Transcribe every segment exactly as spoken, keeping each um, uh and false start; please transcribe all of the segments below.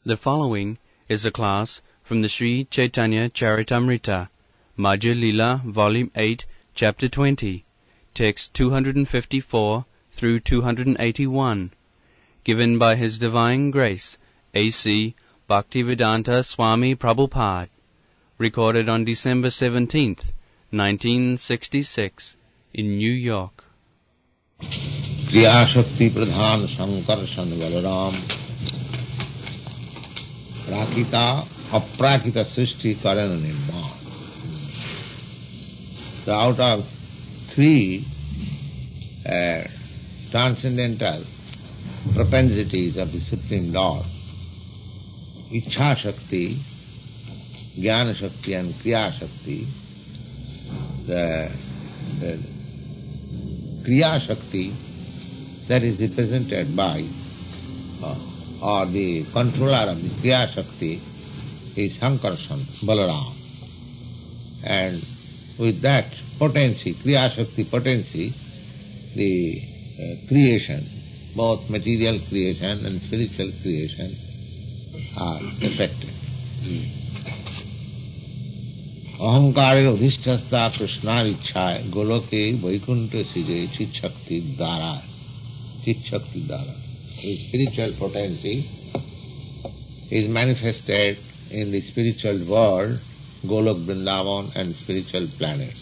The following is a class from the Sri Chaitanya Charitamrita, Madhya Lila, Volume eight, Chapter twenty, Text two hundred fifty-four through two hundred eighty-one, given by His Divine Grace, A C Bhaktivedanta Swami Prabhupada, recorded on December seventeenth, nineteen sixty-six, in New York. Kriya Shakti Pradhan Sankarshan Balaram Prakita Aprakita Srishti Karana Nirman. So out of three uh, transcendental propensities of the Supreme Lord, Ichha Shakti, Jnana Shakti and Kriya Shakti, the, the Kriya Shakti that is represented by uh, or the controller of the Kriya Shakti is Sankarshan, Balaram. And with that potency, Kriya Shakti potency, the uh, creation, both material creation and spiritual creation are effected. Ahankare udhisthasta Krishna vichhaya goloke vaikunta sije chit shakti dara. Chit shakti dara. The spiritual potency is manifested in the spiritual world, Golok Vrindavan and spiritual planets.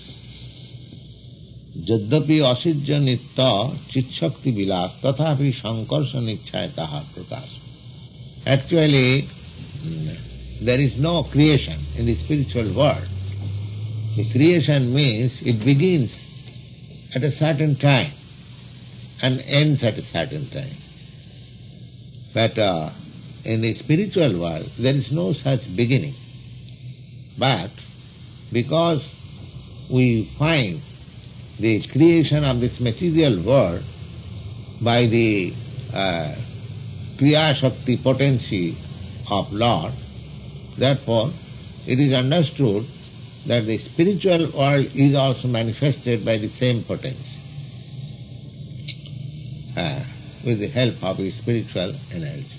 Jaddapi asijya nitta chit shakti vilas tathapi sankarsha nichayataha prakash. Actually, there is no creation in the spiritual world. The creation means it begins at a certain time and ends at a certain time. But uh, in the spiritual world, there is no such beginning. But because we find the creation of this material world by the uh, Kriya Shakti potency of Lord, therefore it is understood that the spiritual world is also manifested by the same potency, uh, with the help of the spiritual energy.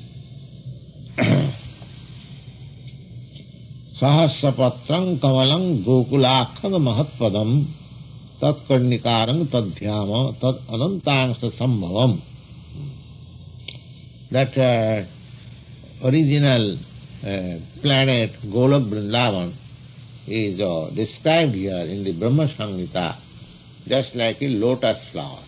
Sahasrapatram kamalam gokulakham mahatpadam tat karnikarang tadhyama tad anantangsa sambhavam. That uh, original uh, planet Golok Vrindavan is uh, described here in the Brahma Samhita just like a lotus flower.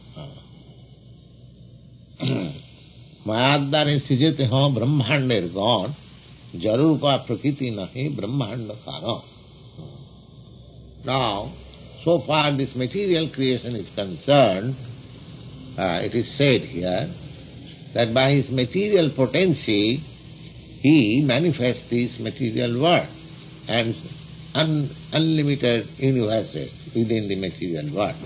Mayadare sijete ho brahmander God, jarupa prakriti nahi brahmanda kara. Now, so far this material creation is concerned, uh, it is said here that by his material potency he manifests this material world and un- unlimited universes within the material world.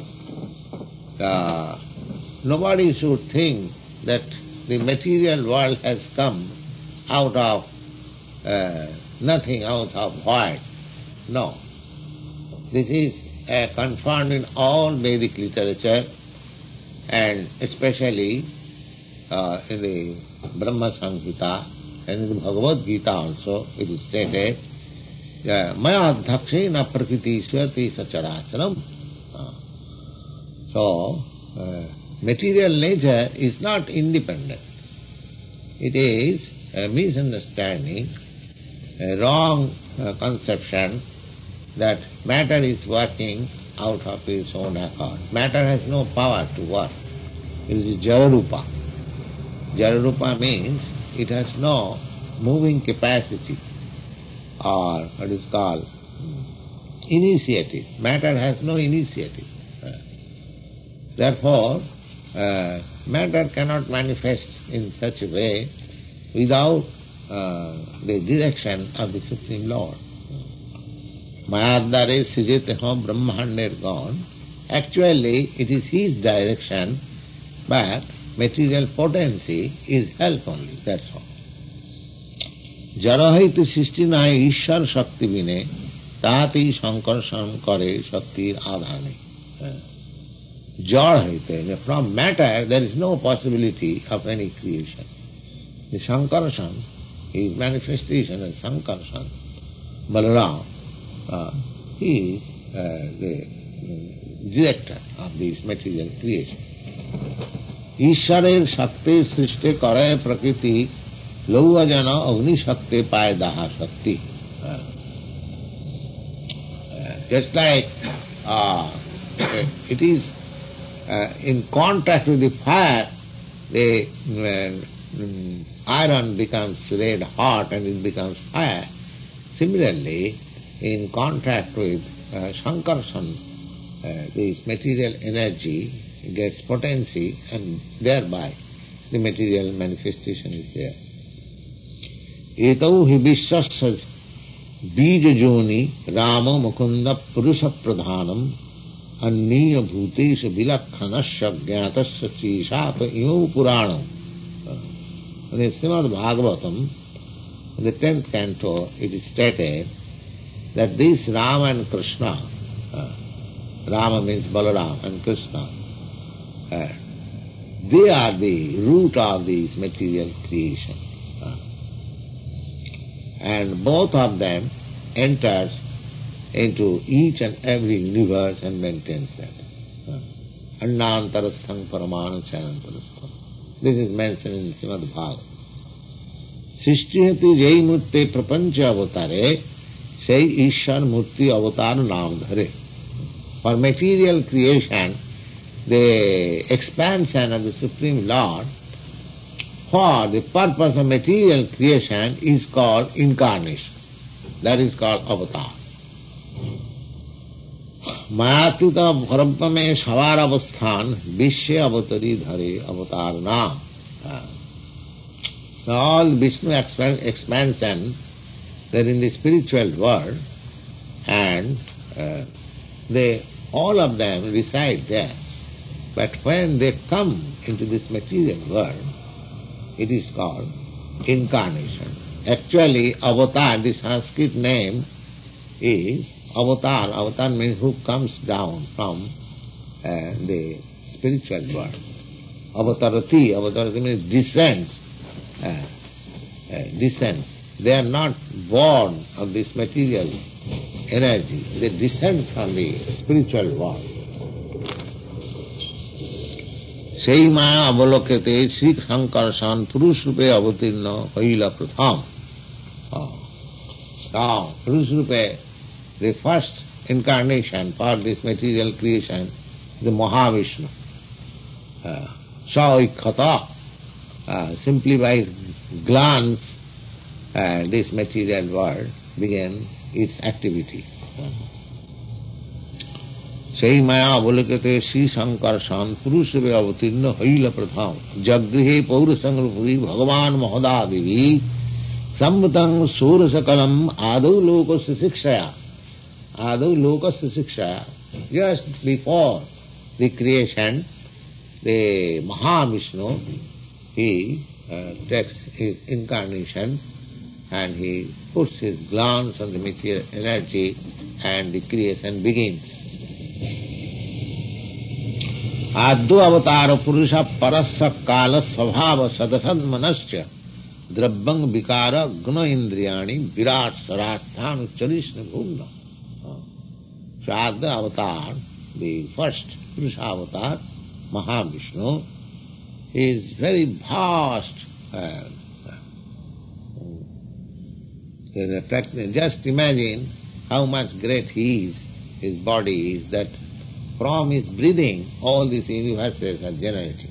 Uh, nobody should think that the material world has come out of uh, nothing, out of void. No. This is uh, confirmed in all Vedic literature and especially uh, in the Brahma Samhita and in the Bhagavad Gita also it is stated, Maya dhakshena prakriti swati sacharacharam. So, uh, material nature is not independent. It is a misunderstanding, a wrong uh, conception that matter is working out of its own accord. Matter has no power to work. It is jararupa. Jararupa means it has no moving capacity or what is called initiative. Matter has no initiative. Therefore, uh, matter cannot manifest in such a way without uh, the direction of the Supreme Lord. Mayadare sijeteho brahmander God. Actually, it is his direction, but material potency is help only, that's all. Jarahiti sistinai ishar shakti vine tati sankarshan kare shaktir adhane. Jad haite, from matter there is no possibility of any creation. the Sankarshan, his manifestation as Sankarshan, Balaram, uh, he is uh, the uh, director of this material creation. Ishwarer Shakti Srishti Kare Prakriti Lauva Jana Agni Shakti Paya Daha Shakti. Uh, uh, just like uh, it is uh, in contact with the fire, the uh, um, iron becomes red hot and it becomes fire. Similarly, in contact with uh, Sankarshan, uh, this material energy gets potency and thereby the material manifestation is there. Etau hi vishwasya bija joni rama mukunda purusha pradhanam anniya bhutesha vilakhanasya jnatasya chishata imo puranam. In the Srimad Bhagavatam, in the tenth canto, it is stated that this Rama and Krishna, uh, Rama means Balaram and Krishna, uh, they are the root of this material creation. Uh, and both of them enters into each and every universe and maintains that. Uh, Annantarastham paramana chayantarastham. This is mentioned in Srimad Bhagavatam. Srishtihati jai murti prapancha avatare, say Ishwar murti avatar naam dhare. For material creation, the expansion of the Supreme Lord, for the purpose of material creation is called incarnation. That is called avatar. Mayatita bharabhame shavar avasthan vishya avatari dhare avatar naam. Now all Vishnu expansion, they are in the spiritual world, and uh, they, all of them reside there. But when they come into this material world, it is called incarnation. Actually, avatar, the Sanskrit name is avatar. Avatar means who comes down from uh, the spiritual world. Avatarati, avatarati means descends. Uh, uh, descends. They are not born of this material energy. They descend from the spiritual world. Sei maya avalokete Sri Sankarshan Purush Rupe avatirna Kaila Pratham. Now, Purush Rupe, the first incarnation for this material creation, the Mahavishnu. Uh, Sa Uh, simply by glance, uh, this material world began its activity. Sei maya avalokate Sri Sankarshan Purusave avatirna haila pratham jagrihe paurasangapuri bhagavan mahadadivi samvatang surasakalam adau lokasya sikshaya. Adau lokasya sikshaya. Just before the creation, the Mahavishnu, he uh, takes his incarnation and he puts his glance on the material energy and the creation begins. Addu avatara purusha parasya kala svabhava sadasad manasya drabbang vikara guna indriyani virat sarasthanu charishna bhumna. So Addu avatar, the first Purusha avatar, Mahavishnu, is very vast. Uh, uh, just imagine how much great he is, his body is, that from his breathing all these universes are generating.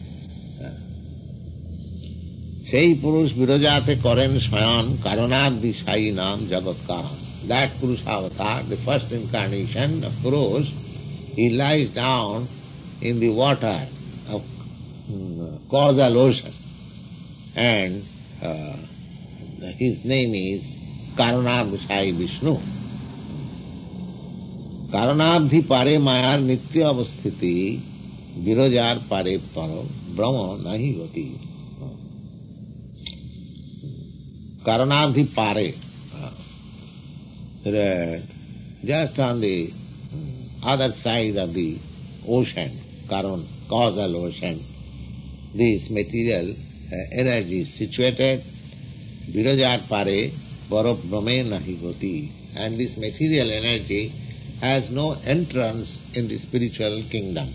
Sei Purush Virajate Koren Swayan Karanabdi Sai Nam Jagat Karan. That Purusha avatar, the first incarnation of Purush, he lies down in the water of causal ocean, and uh, his name is Karanabdi Sai Vishnu. Karanabdhi pare mayar nitya avasthiti virajar pare paro brahma nahi hoti. Karanabdhi pare, uh, just on the other side of the ocean, Karan, causal ocean, this material uh, energy is situated, Virajar pare parabrahme nahi goti. And this material energy has no entrance in the spiritual kingdom.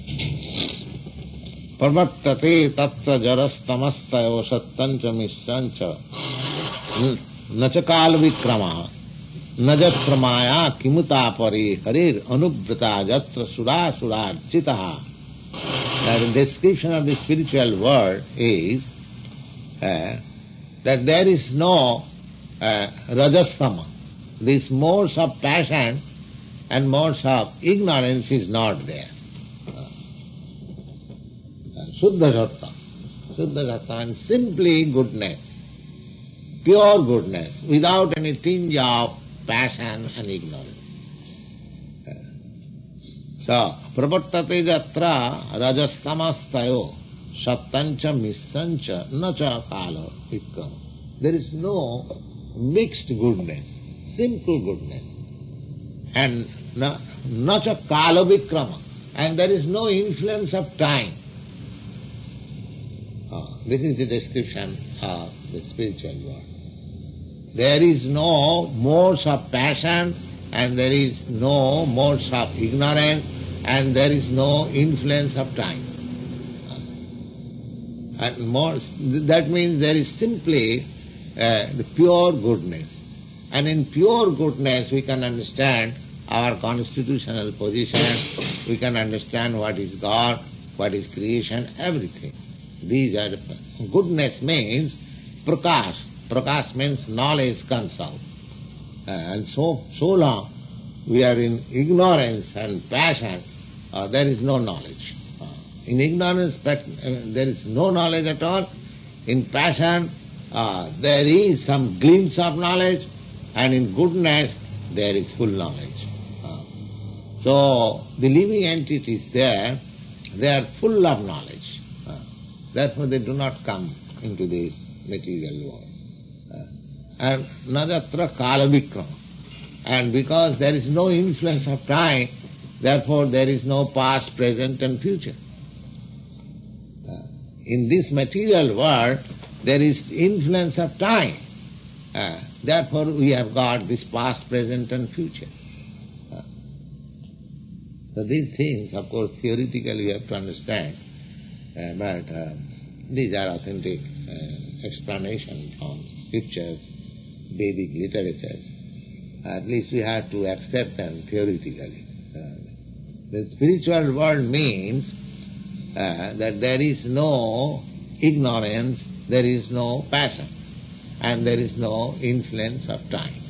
Parvattate tatta jarastamastaya sattancha missancha nachakal vikrama najatra maya kimuta pare harir anubrata jatra sura sura chitaha. The description of the spiritual world is uh, that there is no uh, rajastama. This modes of passion and modes of ignorance is not there. Suddha Satta, Suddha Satta, and simply goodness, pure goodness, without any tinge of passion and ignorance. So, pravartate jatra rajastamastayo sattancha missancha nacha kala vikram. There is no mixed goodness, simple goodness, and nacha kala vikrama, and there is no influence of time. Oh, this is the description of the spiritual world. There is no modes of passion, and there is no modes of ignorance, and there is no influence of time. And modes, that means there is simply uh, the pure goodness. And in pure goodness we can understand our constitutional position, we can understand what is God, what is creation, everything. These are the goodness means prakash. Prakash means knowledge comes out. Uh, and so so long we are in ignorance and passion, uh, there is no knowledge. Uh, in ignorance, but, uh, there is no knowledge at all. In passion, uh, there is some glimpse of knowledge, and in goodness, there is full knowledge. Uh, so the living entities there, they are full of knowledge. Uh, therefore, they do not come into this material world. Uh, and najatra kala vikrama. And because there is no influence of time, therefore there is no past, present and future. Uh, in this material world, there is influence of time. Uh, therefore we have got this past, present and future. Uh, so these things, of course, theoretically we have to understand, uh, but uh, these are authentic uh, explanations from scriptures, Vedic literatures. At least we have to accept them theoretically. Uh, the spiritual world means uh, that there is no ignorance, there is no passion, and there is no influence of time.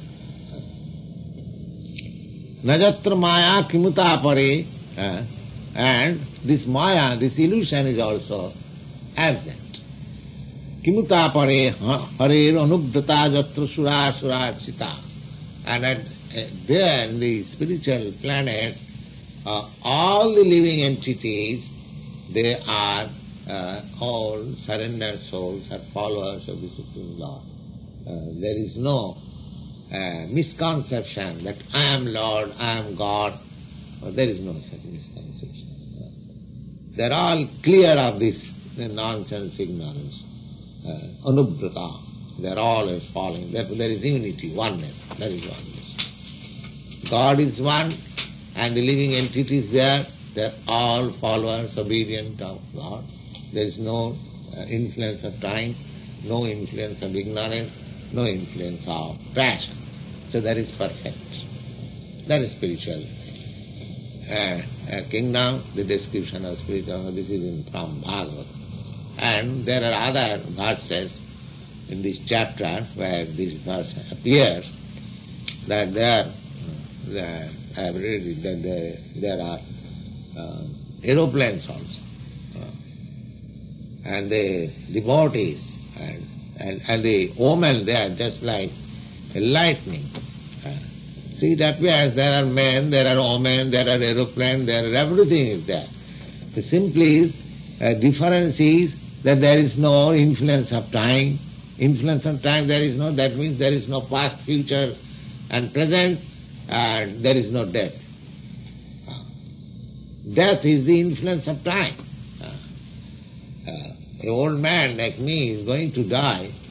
Najatra maya kimuta pare, uh, and this maya, this illusion is also absent. Kimuta pare harer anubrata jatra sura sura sita. And at, uh, there in the spiritual planet, uh, all the living entities, they are uh, all surrendered souls, are followers of the Supreme Lord. Uh, there is no uh, misconception that I am Lord, I am God. Uh, there is no such misconception. Uh, they are all clear of this nonsense ignorance. Uh, anubrata. They are always falling. Therefore there is unity, oneness. That is oneness. God is one, and the living entities there, they are all followers, obedient of God. There is no uh, influence of time, no influence of ignorance, no influence of passion. So that is perfect. That is spiritual uh, uh, kingdom, the description of spiritual, this is in from Bhagavad. And there are other verses in this chapter where this verse appears, that there, there I have read it, that there, there are uh, aeroplanes also, uh, and the devotees, and, and, and the omen, they are just like lightning. Uh, see, that appears, there are men, there are omen, there are aeroplanes, there are everything is there. The simply uh, difference is that there is no influence of time. Influence of time there is no, that means there is no past, future and present, and there is no death. Uh, death is the influence of time. Uh, uh, an old man like me is going to die,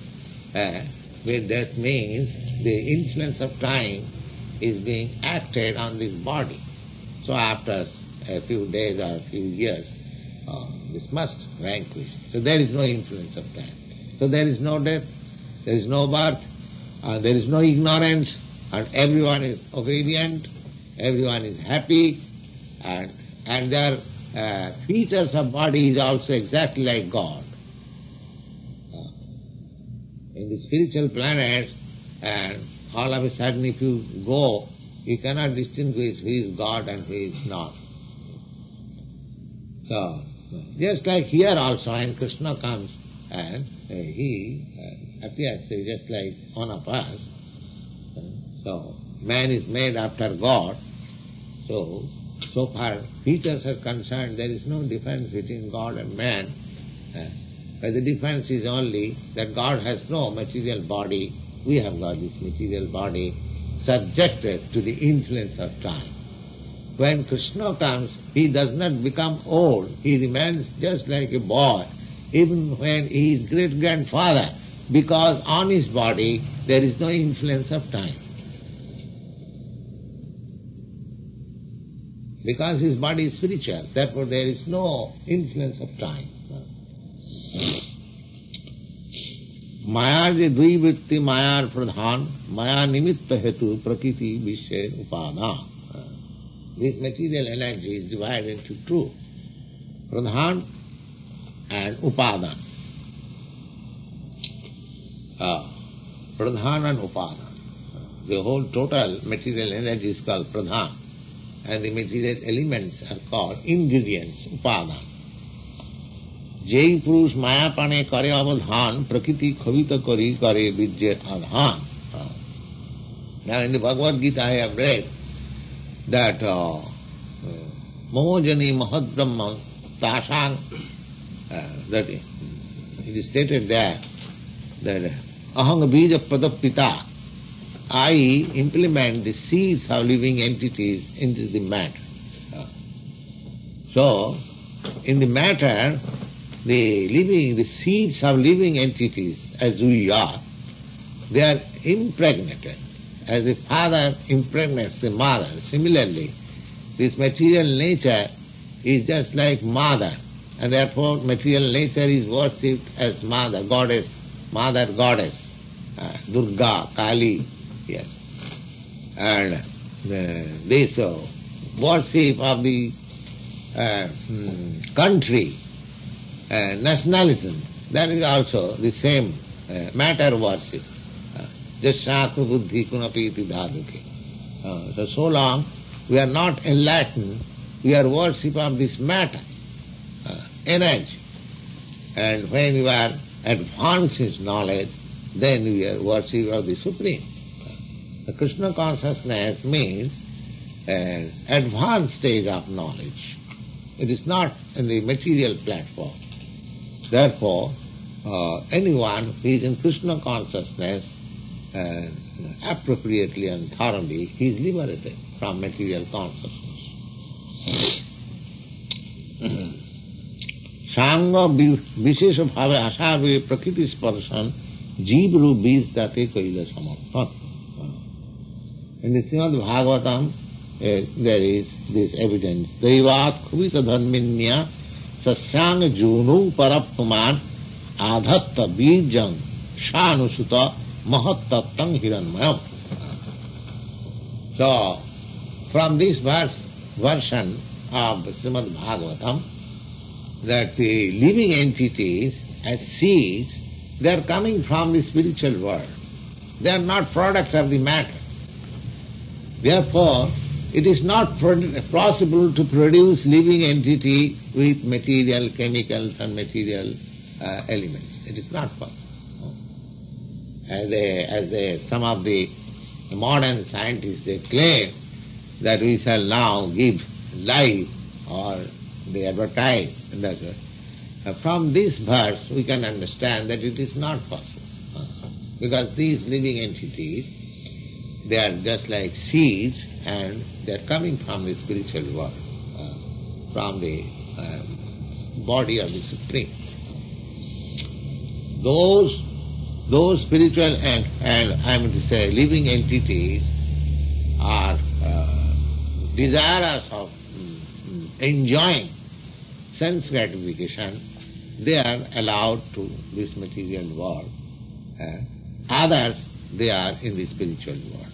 Uh, with that means the influence of time is being acted on this body. So after a few days or a few years, uh, this must vanquish. So there is no influence of time. So there is no death, there is no birth, uh, there is no ignorance, and everyone is obedient, everyone is happy, and, and their uh, features of body is also exactly like God. Uh, in the spiritual planet, and all of a sudden if you go, you cannot distinguish who is God and who is not. So, just like here also, when Krishna comes and uh, he uh, appears just like one of us. So, man is made after God. So, so far features are concerned, there is no difference between God and man. Uh, but the difference is only that God has no material body. We have got this material body subjected to the influence of time. When Krishna comes, he does not become old. He remains just like a boy, even when he is great-grandfather, because on his body there is no influence of time. Because his body is spiritual, therefore there is no influence of time. माया जे द्विवृत्ति मायार प्रधान माया निमित्त हेतु प्रकृति विषय उपादान. This material energy is divided into two, pradhan and upadan. Uh, pradhan and upadan. The whole total material energy is called pradhan, and the material elements are called ingredients, upadan. Jai purush maya pane kare avadhan prakriti khavita kari kare vidya adhan. Now in the Bhagavad Gita I have read that Momojani Mahad Brahma Tasang, uh, that it is stated there that Ahang Bija Padapita, I implement the seeds of living entities into the matter. Uh, so, in the matter, the living, the seeds of living entities, as we are, they are impregnated. As the father impregnates the mother, similarly, this material nature is just like mother, and therefore material nature is worshipped as mother, goddess, mother goddess, uh, Durga, Kali, yes. And uh, this uh, worship of the uh, hmm, country, uh, nationalism, that is also the same uh, matter worship. Jashatma buddhi kunapiti dhaduke. So, so long we are not enlightened, we are worship of this matter, uh, energy. And when we are advanced in knowledge, then we are worship of the Supreme. Uh, the Krishna consciousness means an advanced stage of knowledge. It is not in the material platform. Therefore, uh, anyone who is in Krishna consciousness, Uh, appropriately and thoroughly, he is liberated from material consciousness. Sangha vishesha bhave asave prakriti sparshan jeev roop beej tate kaila samarthan. In the Srimad Bhagavatam, uh, there is this evidence. Daivat khuvita dharminya sasyang junu parappuman adhatta bijam shanusuta Mahattattang hiranmayam. So, from this verse, version of the Srimad Bhagavatam, that the living entities as seeds, they are coming from the spiritual world. They are not products of the matter. Therefore, it is not possible to produce living entity with material chemicals and material uh, elements. It is not possible. As, a, as a, some of the modern scientists, they claim that we shall now give life, or they advertise. And that's it. From this verse, we can understand that it is not possible. Because these living entities, they are just like seeds, and they are coming from the spiritual world, uh, from the uh, body of the Supreme. Those those spiritual and, and I mean to say living entities are uh, desirous of mm, enjoying sense gratification, they are allowed to this material world. Uh, others, they are in the spiritual world.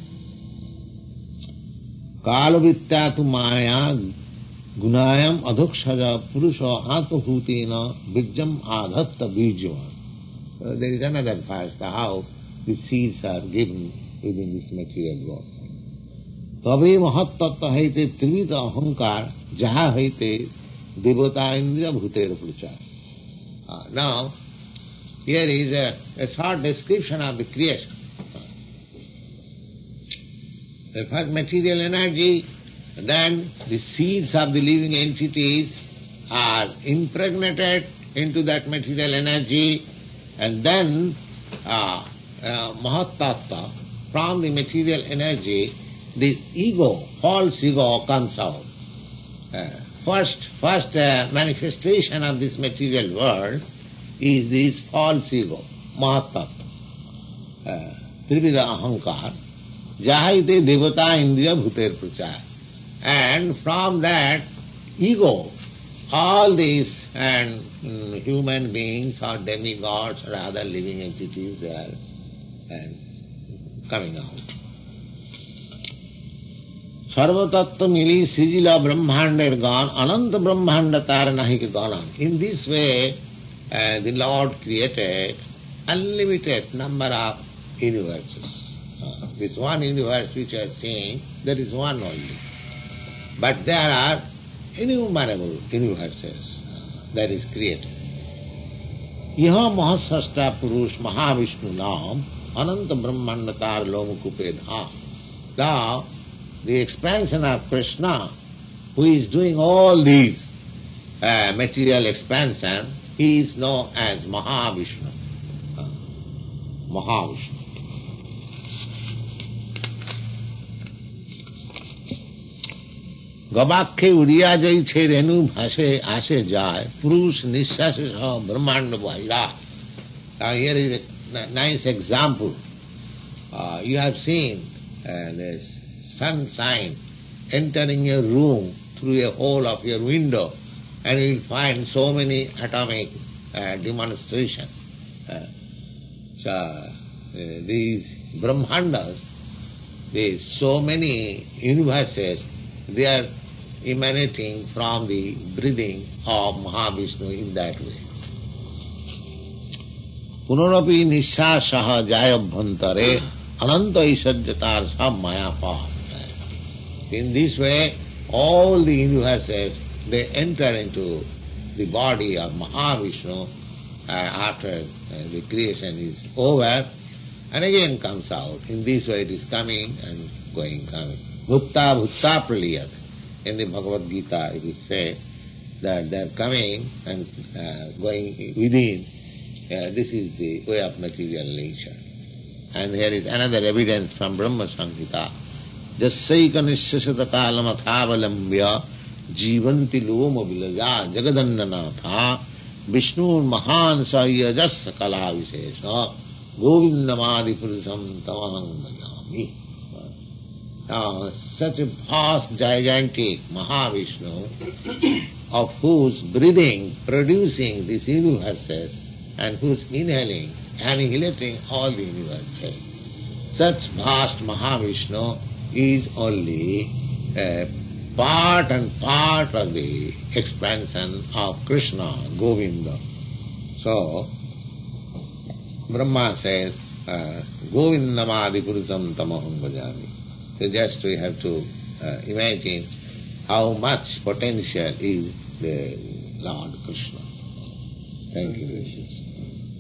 Kalavittya tu maya gunayam adhukshaja purusha atmabhutena vijjam adhatta bijva. So there is another verse, how the seeds are given within this material world. Tabe mahattatta haite trivita ahankar jaha haite devata indriya bhuter prucha. Uh, now, here is a, a short description of the creation. The first material energy, then the seeds of the living entities are impregnated into that material energy, and then uh, uh, Mahattattva, from the material energy, this ego, false ego comes out. Uh, first first uh, manifestation of this material world is this false ego, Mahattattva, uh, Trivida Ahankar, Jahaite Devata Indriya Bhuter Pracha. And from that ego, all these and mm, human beings or demigods or other living entities, they are and coming out. Sarvatattva mili sijila brahmander gan, ananta brahmanda tar nahi ke ganan. In this way, uh, the Lord created unlimited number of universes. Uh, this one universe which you are seeing, there is one only. But there are innumerable universes uh, that is created. Yaha mahasasta purush mahavishnu naam ananta brahmandatar lomukupe dham. Now, the expansion of Krishna, who is doing all these uh, material expansion, he is known as Mahavishnu. Uh, Mahavishnu. गवाक्षे Odia जई छे रेणु भाषे आशे जाए पुरुष निश्वास ब्रह्मांड बहिरा. Here is a nice example. Uh, you have seen uh, this sunshine entering your room through a hole of your window, and you will find so many atomic uh, demonstrations. Uh, so uh, these Brahmandas, these so many universes, they are emanating from the breathing of Mahavishnu in that way. Punarapi nishsasaha jayabhantare ananta isajyatar sab mayapa. In this way, all the universes, they enter into the body of Mahavishnu uh, after uh, the creation is over, and again comes out. In this way it is coming and going, coming. Bhutta bhutta praliyat. In the Bhagavad Gita it is said that they are coming and uh, going within. Uh, this is the way of material nature. And here is another evidence from Brahma Samhita. Jassaika nishasata kalam athavalambya jivanti loma vilaja jagadannanatha Vishnu mahan sayajas kala visesha govindamadi purusam tamaham bhajami. Now, such a vast, gigantic Mahavishnu, of whose breathing producing these universes and whose inhaling, annihilating all the universes, such vast Mahavishnu is only a part and part of the expansion of Krishna, Govinda. So, Brahma says, Govindamadi Purusam Tamaham Bhajami. So just we have to uh, imagine how much potential is the Lord Krishna. Thank you, Gracious.